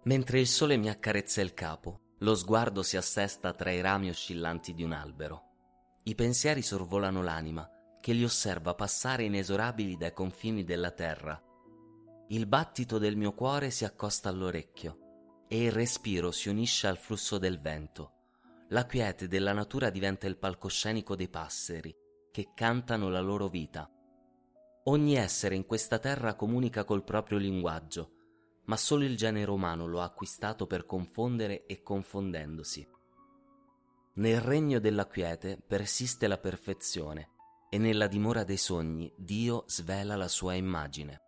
Mentre il sole mi accarezza il capo, lo sguardo si assesta tra i rami oscillanti di un albero. I pensieri sorvolano l'anima, che li osserva passare inesorabili dai confini della terra. Il battito del mio cuore si accosta all'orecchio e il respiro si unisce al flusso del vento. La quiete della natura diventa il palcoscenico dei passeri, che cantano la loro vita. Ogni essere in questa terra comunica col proprio linguaggio, ma solo il genere umano lo ha acquistato per confondere e confondendosi. Nel regno della quiete persiste la perfezione e nella dimora dei sogni Dio svela la sua immagine.